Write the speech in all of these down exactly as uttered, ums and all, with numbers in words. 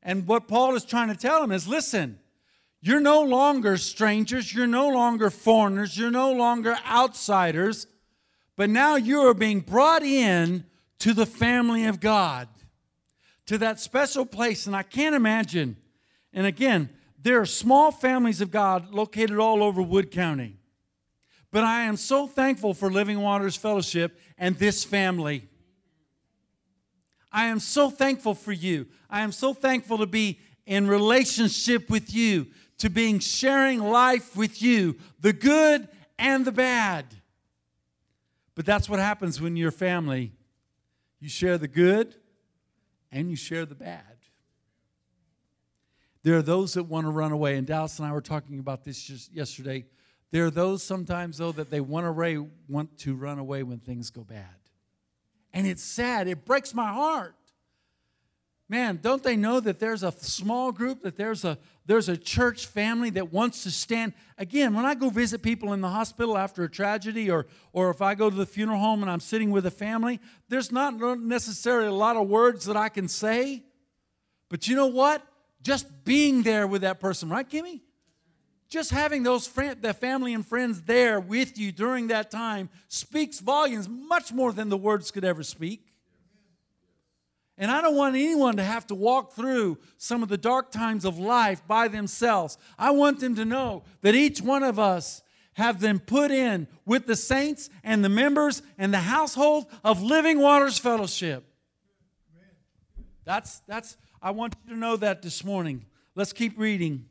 And what Paul is trying to tell them is, listen, you're no longer strangers. You're no longer foreigners. You're no longer outsiders. But now you are being brought in to the family of God, to that special place. And I can't imagine. And again, there are small families of God located all over Wood County. But I am so thankful for Living Waters Fellowship and this family. I am so thankful for you. I am so thankful to be in relationship with you, to being sharing life with you, the good and the bad. But that's what happens when you're family. You share the good and you share the bad. There are those that want to run away, and Dallas and I were talking about this just yesterday. There are those sometimes, though, that they want to, want to run away when things go bad. And it's sad. It breaks my heart. Man, don't they know that there's a small group, that there's a, there's a church family that wants to stand? Again, when I go visit people in the hospital after a tragedy, or, or if I go to the funeral home and I'm sitting with a family, there's not necessarily a lot of words that I can say. But you know what? Just being there with that person, right, Kimmy? Just having those friend, the family and friends there with you during that time speaks volumes much more than the words could ever speak. And I don't want anyone to have to walk through some of the dark times of life by themselves. I want them to know that each one of us have them put in with the saints and the members and the household of Living Waters Fellowship. That's, that's, I want you to know that this morning. Let's keep reading.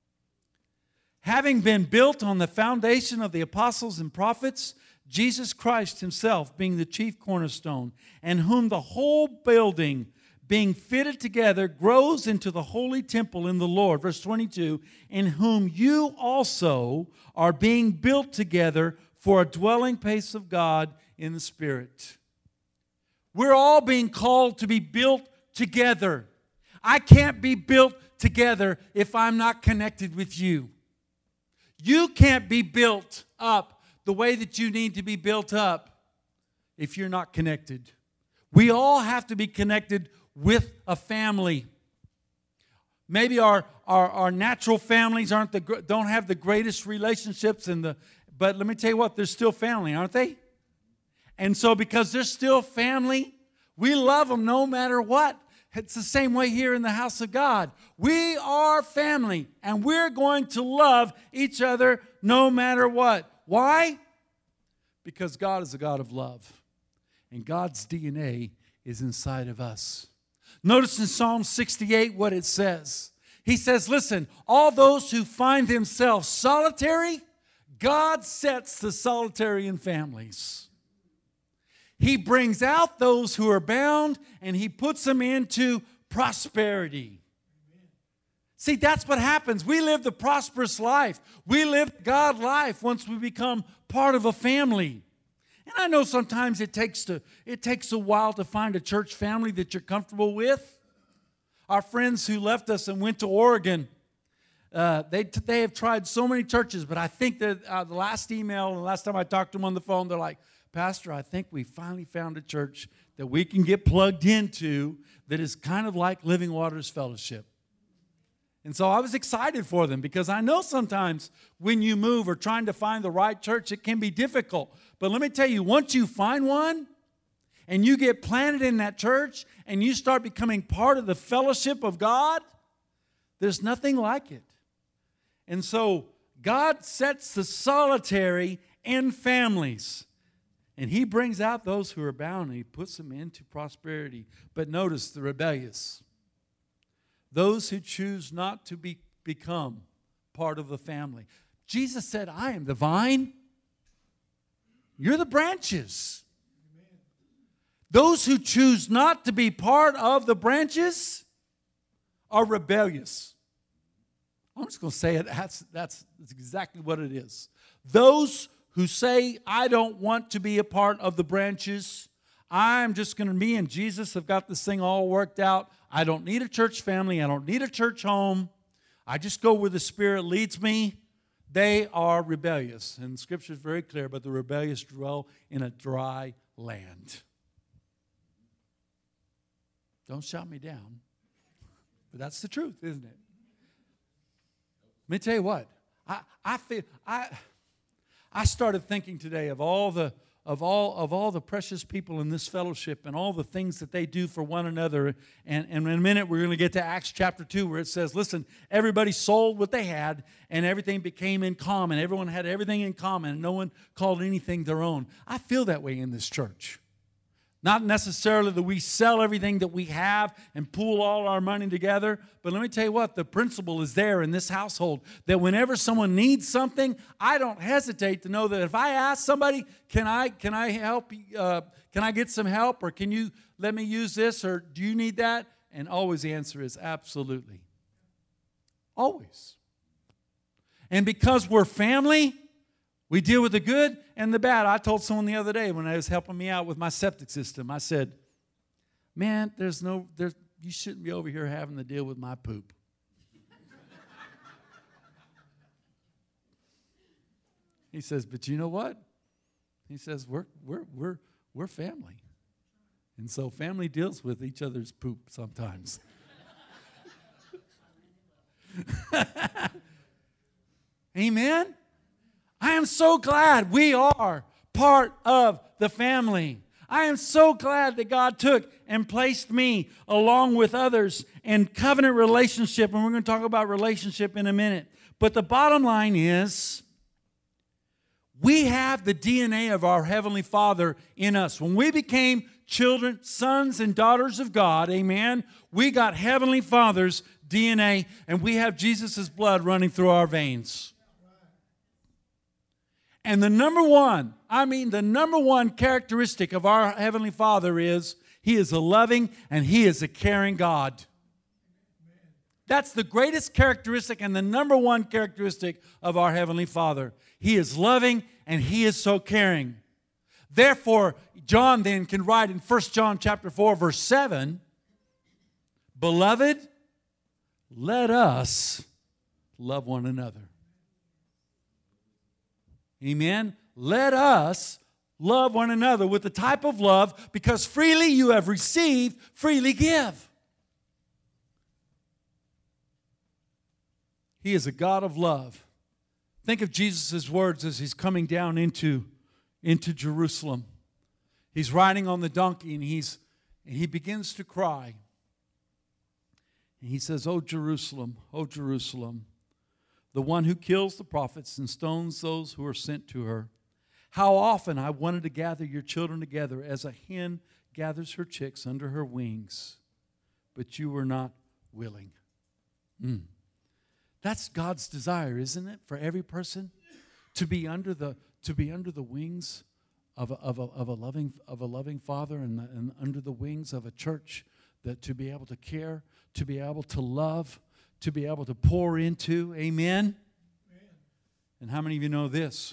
Having been built on the foundation of the apostles and prophets, Jesus Christ himself being the chief cornerstone, and whom the whole building being fitted together grows into the holy temple in the Lord. Verse twenty-two, in whom you also are being built together for a dwelling place of God in the Spirit. We're all being called to be built together. I can't be built together if I'm not connected with you. You can't be built up the way that you need to be built up if you're not connected. We all have to be connected with a family. Maybe our, our, our natural families aren't the, don't have the greatest relationships, in the, but let me tell you what, they're still family, aren't they? And so because they're still family, we love them no matter what. It's the same way here in the house of God. We are family, and we're going to love each other no matter what. Why? Because God is a God of love, and God's D N A is inside of us. Notice in Psalm sixty-eight what it says. He says, listen, all those who find themselves solitary, God sets the solitary in families. He brings out those who are bound, and He puts them into prosperity. See, that's what happens. We live the prosperous life. We live God life once we become part of a family. And I know sometimes it takes, to, it takes a while to find a church family that you're comfortable with. Our friends who left us and went to Oregon, uh, they, they have tried so many churches, but I think that uh, the last email and the last time I talked to them on the phone, they're like, Pastor, I think we finally found a church that we can get plugged into that is kind of like Living Waters Fellowship. And so I was excited for them, because I know sometimes when you move or trying to find the right church, it can be difficult. But let me tell you, once you find one and you get planted in that church and you start becoming part of the fellowship of God, there's nothing like it. And so God sets the solitary in families. And He brings out those who are bound, and He puts them into prosperity. But notice the rebellious. Those who choose not to be, become part of the family. Jesus said, I am the vine. You're the branches. Amen. Those who choose not to be part of the branches are rebellious. I'm just going to say it. That's, that's, that's exactly what it is. Those who say, I don't want to be a part of the branches. I'm just going to, me and Jesus have got this thing all worked out. I don't need a church family. I don't need a church home. I just go where the Spirit leads me. They are rebellious. And Scripture is very clear, but the rebellious dwell in a dry land. Don't shout me down. But that's the truth, isn't it? Let me tell you what. I, I feel I I started thinking today of all the of all of all the precious people in this fellowship and all the things that they do for one another. And, and in a minute we're going to get to Acts chapter two, where it says, listen, everybody sold what they had and everything became in common. Everyone had everything in common and no one called anything their own. I feel that way in this church. Not necessarily that we sell everything that we have and pool all our money together. But let me tell you what, the principle is there in this household that whenever someone needs something, I don't hesitate to know that if I ask somebody, can I can I help, uh, can I get some help, or can you let me use this, or do you need that? And always the answer is absolutely. Always. And because we're family, we deal with the good and the bad. I told someone the other day when they was helping me out with my septic system, I said, man, there's no, there's, you shouldn't be over here having to deal with my poop. He says, but you know what? He says, we're, we're, we're, we're family. And so family deals with each other's poop sometimes. Amen? I am so glad we are part of the family. I am so glad that God took and placed me along with others in covenant relationship. And we're going to talk about relationship in a minute. But the bottom line is, we have the D N A of our Heavenly Father in us. When we became children, sons and daughters of God, amen, we got Heavenly Father's D N A, and we have Jesus' blood running through our veins. And the number one, I mean the number one characteristic of our Heavenly Father is He is a loving and He is a caring God. That's the greatest characteristic and the number one characteristic of our Heavenly Father. He is loving and He is so caring. Therefore, John then can write in First John chapter four, verse seven, beloved, let us love one another. Amen. Let us love one another with the type of love, because freely you have received, freely give. He is a God of love. Think of Jesus' words as He's coming down into, into Jerusalem. He's riding on the donkey and, he's, and he begins to cry. And he says, "O Jerusalem, O Jerusalem, the one who kills the prophets and stones those who are sent to her. How often I wanted to gather your children together as a hen gathers her chicks under her wings, but you were not willing." Mm. That's God's desire, isn't it, for every person to be under the to be under the wings of a, of a, of a loving of a loving Father, and, the, and under the wings of a church, that to be able to care, to be able to love, to be able to pour into. Amen? Amen. And how many of you know this?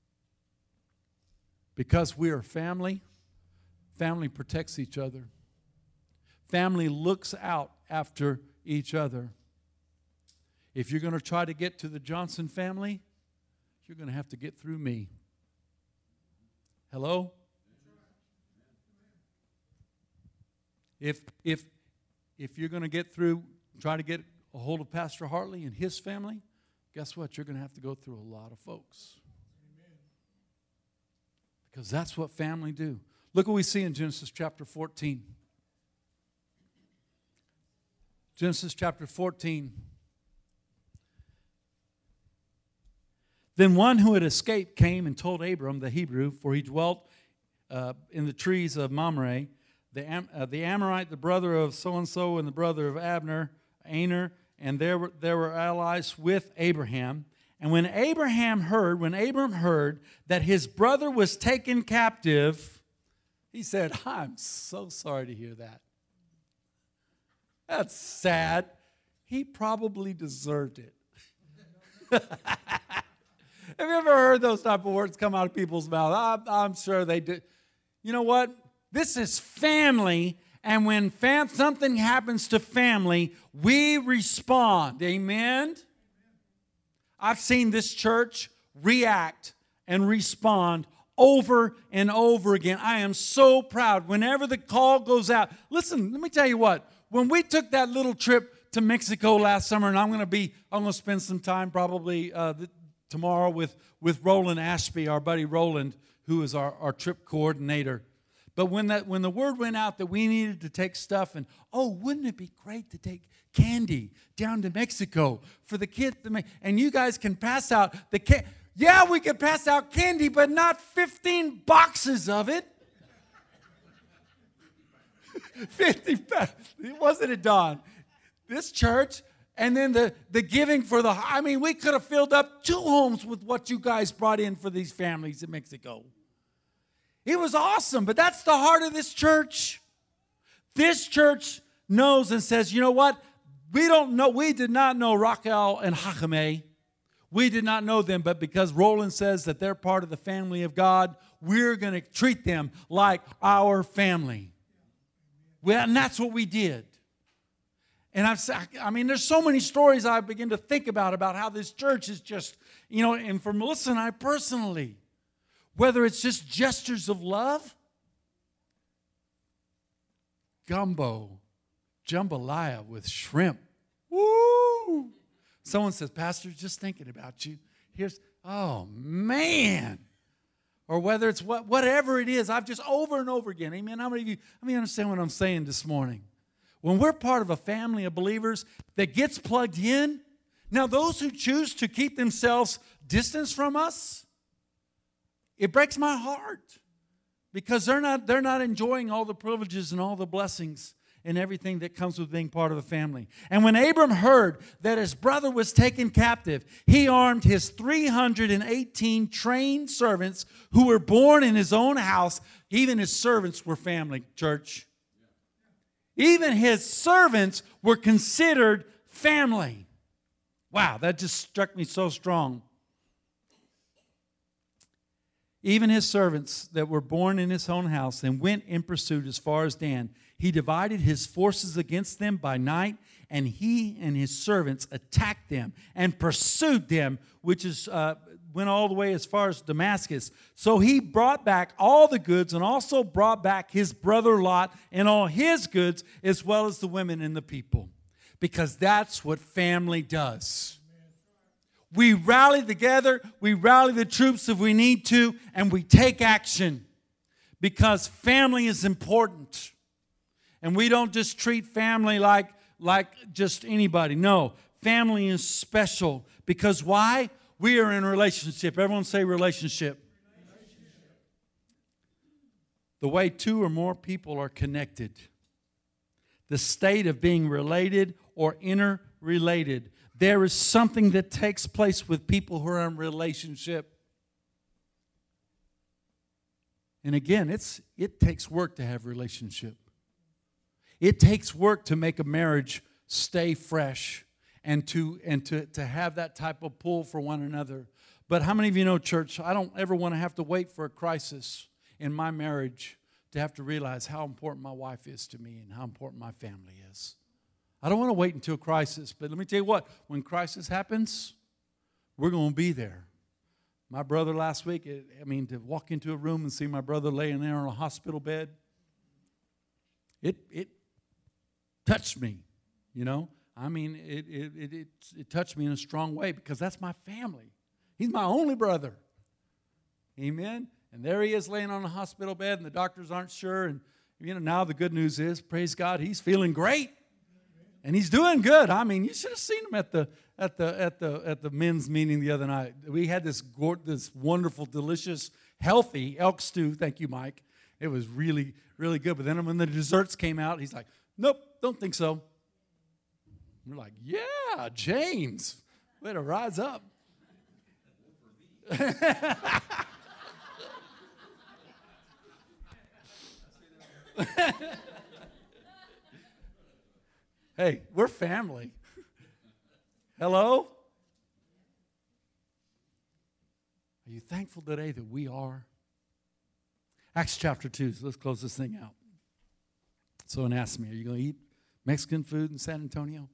Because we are family, family protects each other. Family looks out after each other. If you're going to try to get to the Johnson family, you're going to have to get through me. Hello? If, if, if you're going to get through, try to get a hold of Pastor Hartley and his family, guess what? You're going to have to go through a lot of folks. Amen. Because that's what family do. Look what we see in Genesis chapter fourteen. Genesis chapter fourteen. Then one who had escaped came and told Abram the Hebrew, for he dwelt uh, in the trees of Mamre, the, Am- uh, the Amorite, the brother of so-and-so, and the brother of Abner, Aner, and there were, there were allies with Abraham. And when Abraham heard, when Abram heard that his brother was taken captive, he said, "I'm so sorry to hear that. That's sad. He probably deserved it." Have you ever heard those type of words come out of people's mouths? I'm, I'm sure they do. You know what? This is family. And when fam- something happens to family, we respond. Amen? I've seen this church react and respond over and over again. I am so proud. Whenever the call goes out, listen, let me tell you what. When we took that little trip to Mexico last summer, and I'm going to be, I'm going to spend some time probably uh, th- tomorrow with, with Roland Ashby, our buddy Roland, who is our, our trip coordinator. But when that when the word went out that we needed to take stuff, and oh, wouldn't it be great to take candy down to Mexico for the kids to make, and you guys can pass out the candy. Yeah, we could pass out candy, but not fifteen boxes of it. fifty, wasn't it, Don? This church, and then the, the giving for the, I mean, we could have filled up two homes with what you guys brought in for these families in Mexico. It was awesome, but that's the heart of this church. This church knows and says, you know what? We don't know, we did not know Raquel and Jacome. We did not know them, but because Roland says that they're part of the family of God, we're going to treat them like our family. Well, and that's what we did. And I've, I mean, there's so many stories I begin to think about, about how this church is just, you know, and for Melissa and I personally, whether it's just gestures of love, gumbo, jambalaya with shrimp. Woo! Someone says, Pastor, just thinking about you. Here's, oh, man. Or whether it's what, whatever it is, I've just over and over again. Amen. How many of you, how many understand what I'm saying this morning? When we're part of a family of believers that gets plugged in, now those who choose to keep themselves distance from us, it breaks my heart because they're not, they're not enjoying all the privileges and all the blessings and everything that comes with being part of a family. And when Abram heard that his brother was taken captive, he armed his three hundred eighteen trained servants who were born in his own house. Even his servants were family, church. Even his servants were considered family. Wow, that just struck me so strong. Even his servants that were born in his own house and went in pursuit as far as Dan. He divided his forces against them by night, and he and his servants attacked them and pursued them, which is uh, went all the way as far as Damascus. So he brought back all the goods and also brought back his brother Lot and all his goods, as well as the women and the people, because that's what family does. We rally together, we rally the troops if we need to, and we take action because family is important. And we don't just treat family like, like just anybody. No, family is special because why? We are in a relationship. Everyone say relationship. Relationship. The way two or more people are connected. The state of being related or interrelated. There is something that takes place with people who are in relationship. And again, it's it takes work to have relationship. It takes work to make a marriage stay fresh and to and to, to have that type of pull for one another. But how many of you know, church, I don't ever want to have to wait for a crisis in my marriage to have to realize how important my wife is to me and how important my family is. I don't want to wait until crisis, but let me tell you what, when crisis happens, we're going to be there. My brother last week, I mean, to walk into a room and see my brother laying there on a hospital bed, it it touched me, you know. I mean, it it it it, it touched me in a strong way because that's my family. He's my only brother. Amen. And there he is laying on a hospital bed, and the doctors aren't sure. And you know, now the good news is, praise God, he's feeling great. And he's doing good. I mean, you should have seen him at the at the at the at the men's meeting the other night. We had this this wonderful, delicious, healthy elk stew. Thank you, Mike. It was really, really good. But then when the desserts came out, he's like, "Nope, don't think so." We're like, "Yeah, James, way to rise up." Hey, we're family. Hello? Are you thankful today that we are? Acts chapter two. So let's close this thing out. Someone asked me, are you going to eat Mexican food in San Antonio?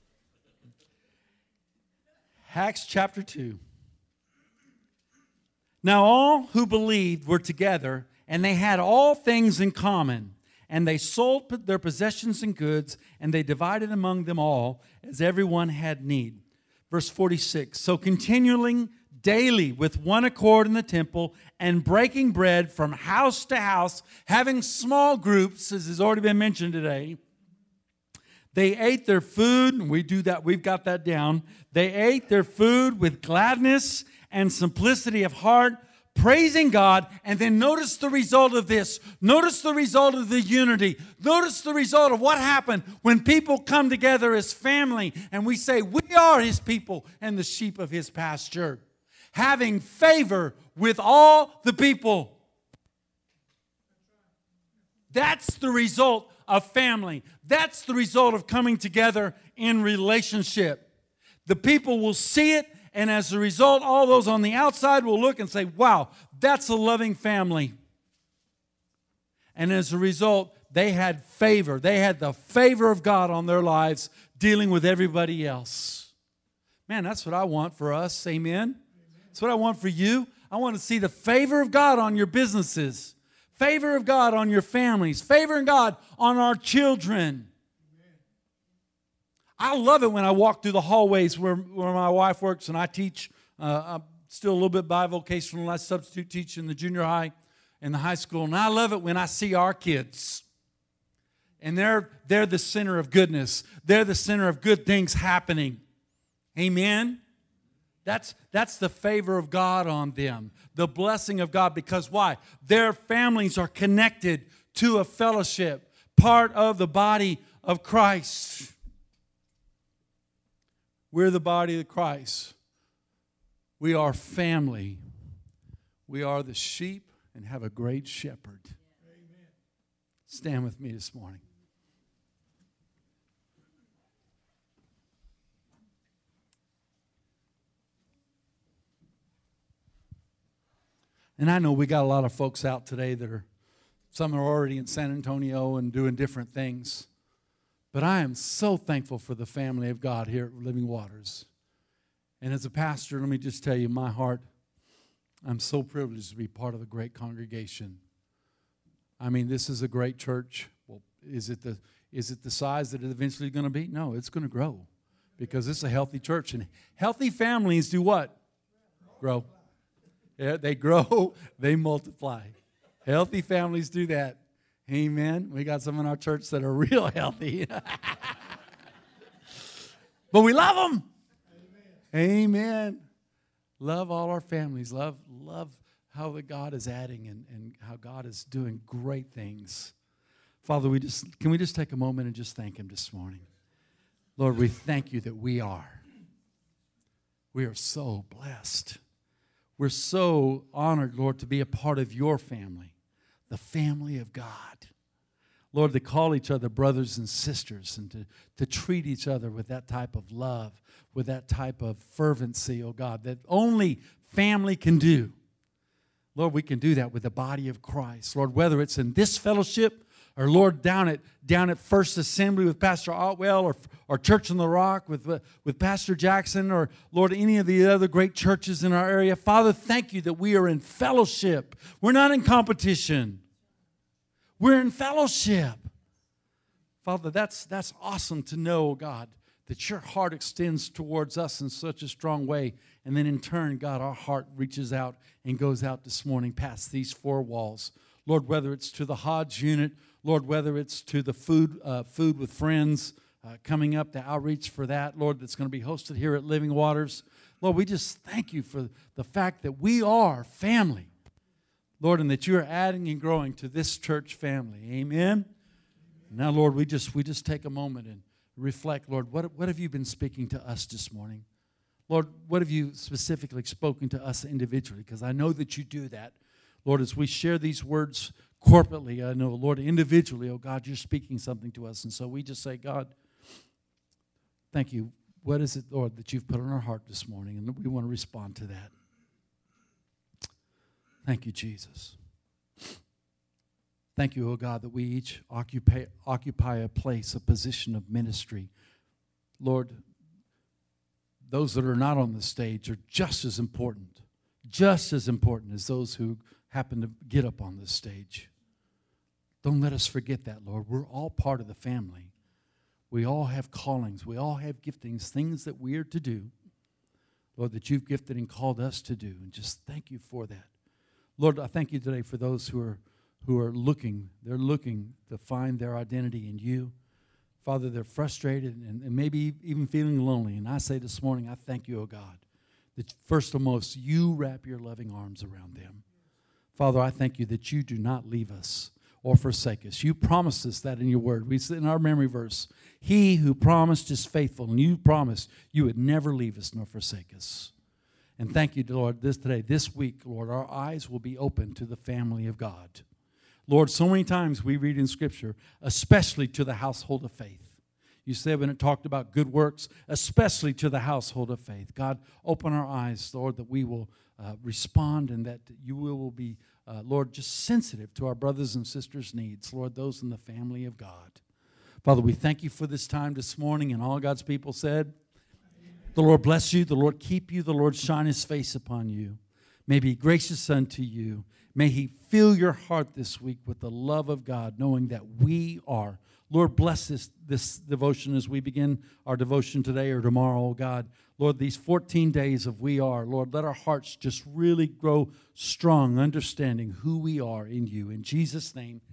Acts chapter two. Now all who believed were together, and they had all things in common. And they sold their possessions and goods, and they divided among them all, as everyone had need. Verse forty-six, so continuing daily with one accord in the temple, and breaking bread from house to house, having small groups, as has already been mentioned today, they ate their food, and we do that, we've got that down. They ate their food with gladness and simplicity of heart, praising God. And then notice the result of this. Notice the result of the unity. Notice the result of what happened when people come together as family and we say, we are His people and the sheep of His pasture. Having favor with all the people. That's the result of family. That's the result of coming together in relationship. The people will see it, and as a result, all those on the outside will look and say, wow, that's a loving family. And as a result, they had favor. They had the favor of God on their lives dealing with everybody else. Man, that's what I want for us. Amen? That's what I want for you. I want to see the favor of God on your businesses. Favor of God on your families. Favor of God on our children. I love it when I walk through the hallways where, where my wife works and I teach. Uh, I'm still a little bit bivocational. I substitute teach in the junior high and the high school. And I love it when I see our kids. And they're, they're the center of goodness. They're the center of good things happening. Amen? That's, that's the favor of God on them. The blessing of God. Because why? Their families are connected to a fellowship. Part of the body of Christ. We're the body of Christ. We are family. We are the sheep and have a great shepherd. Amen. Stand with me this morning. And I know we got a lot of folks out today that are, some are already in San Antonio and doing different things. But I am so thankful for the family of God here at Living Waters. And as a pastor, let me just tell you, my heart, I'm so privileged to be part of a great congregation. I mean, this is a great church. Well, is it the, is it the size that it's eventually going to be? No, it's going to grow because it's a healthy church. And healthy families do what? Grow. Yeah, they grow, they multiply. Healthy families do that. Amen. We got some in our church that are real healthy. But we love them. Amen. Amen. Love all our families. Love, love how the God is adding and, and how God is doing great things. Father, we just can we just take a moment and just thank Him this morning. Lord, we thank You that we are. We are so blessed. We're so honored, Lord, to be a part of Your family. The family of God. Lord, to call each other brothers and sisters and to, to treat each other with that type of love, with that type of fervency, oh God, that only family can do. Lord, we can do that with the body of Christ. Lord, whether it's in this fellowship or, Lord, down at down at First Assembly with Pastor Otwell or, or Church on the Rock with, uh, with Pastor Jackson or, Lord, any of the other great churches in our area. Father, thank You that we are in fellowship. We're not in competition. We're in fellowship. Father, that's, that's awesome to know, God, that Your heart extends towards us in such a strong way. And then in turn, God, our heart reaches out and goes out this morning past these four walls. Lord, whether it's to the Hodge unit, Lord, whether it's to the food uh, food with friends uh, coming up, the outreach for that, Lord, that's going to be hosted here at Living Waters. Lord, we just thank You for the fact that we are family, Lord, and that You are adding and growing to this church family. Amen. Now, Lord, we just we just take a moment and reflect, Lord, what, what have You been speaking to us this morning? Lord, what have You specifically spoken to us individually? Because I know that You do that. Lord, as we share these words corporately, I know, Lord, individually, oh God, You're speaking something to us. And so we just say, God, thank You. What is it, Lord, that You've put on our heart this morning? And we want to respond to that. Thank You, Jesus. Thank You, oh God, that we each occupy, occupy a place, a position of ministry. Lord, those that are not on the stage are just as important, just as important as those who happen to get up on this stage. Don't let us forget that, Lord. We're all part of the family. We all have callings. We all have giftings, things that we are to do, Lord, that you've gifted and called us to do. And just thank you for that. Lord, I thank you today for those who are who are looking. They're looking to find their identity in you. Father, they're frustrated and, and maybe even feeling lonely. And I say this morning, I thank you, oh God, that first and most, you wrap your loving arms around them. Father, I thank you that you do not leave us or forsake us. You promised us that in your word. We said in our memory verse, he who promised is faithful, and you promised you would never leave us nor forsake us. And thank you, Lord, this today, this week, Lord, our eyes will be open to the family of God. Lord, so many times we read in Scripture, especially to the household of faith. You said when it talked about good works, especially to the household of faith. God, open our eyes, Lord, that we will uh, respond and that you will be, uh, Lord, just sensitive to our brothers and sisters' needs. Lord, those in the family of God. Father, we thank you for this time this morning, and all God's people said, the Lord bless you, the Lord keep you, the Lord shine his face upon you. May be gracious unto you. May he fill your heart this week with the love of God, knowing that we are. Lord, bless this, this devotion as we begin our devotion today or tomorrow, oh God. Lord, these fourteen days of we are, Lord, let our hearts just really grow strong, understanding who we are in you. In Jesus' name,